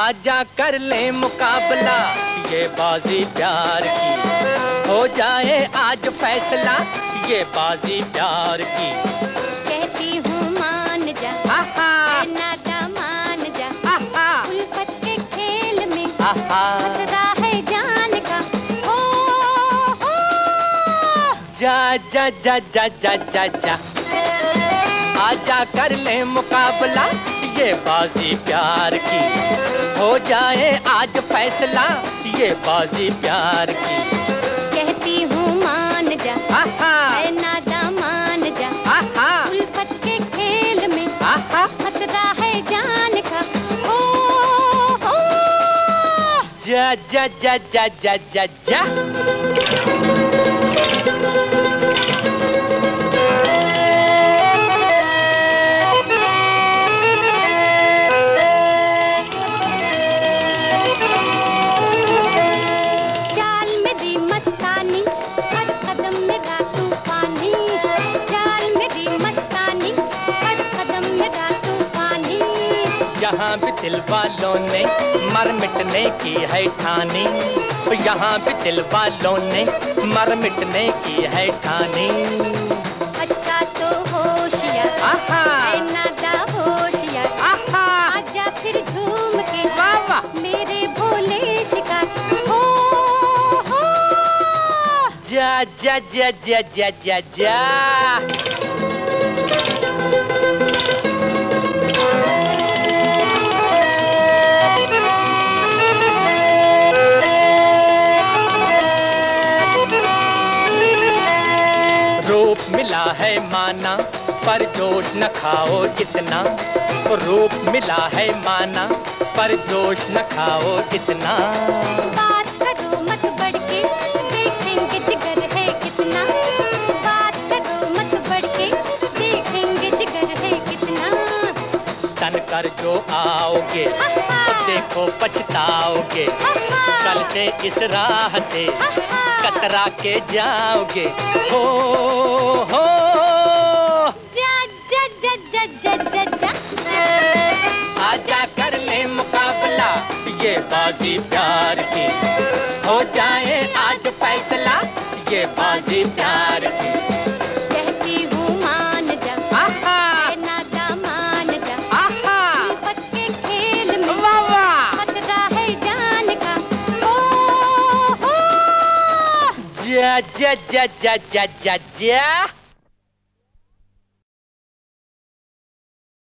आजा कर ले मुकाबला ये बाजी प्यार की, हो जाए आज फैसला ये बाजी प्यार की। कहती हूँ मान जा, नादा मान जा, उल्फत के खेल में खतरा है जान का। हो जा जा जा जा जा जा जा, आजा कर ले मुकाबला ये बाजी प्यार की, हो जाए आज फैसला ये बाजी प्यार की। कहती हूँ मान जा, नादा मान जा, उल्फत के खेल में खतरा है जान का। हो जा जा जा जा जा जा जा। यहाँ भी दिल वालों ने मर मिटने की है ठानी, यहाँ भी दिल वालों ने मर मिटने की है ठानी। अच्छा तो होशियार नादा होशियार, आजा फिर झूम के मेरे भोले शिकार। हो जा जा जा जा जा जा जा। रूप मिला है माना पर जोश न खाओ जितना, रूप मिला है माना पर जोश न खाओ जितना। बात करो मत बढ़ के देखेंगे जिगर है कितना, बात करो मत बढ़ के देखेंगे जिगर है कितना। तन कर जो आओगे तो देखो पछताओगे, कल से इस राह से कतरा के जाओगे। हो जा जा जा जा जा जा जा। आजा कर ले मुकाबला ये बाजी प्यार की, हो जाए आज फैसला ये बाजी प्यार की। कहती हूँ मान जा, नादा मान जा, उल्फत के खेल में खतरा है जान का। हो जा जा जा जा जा जा जा।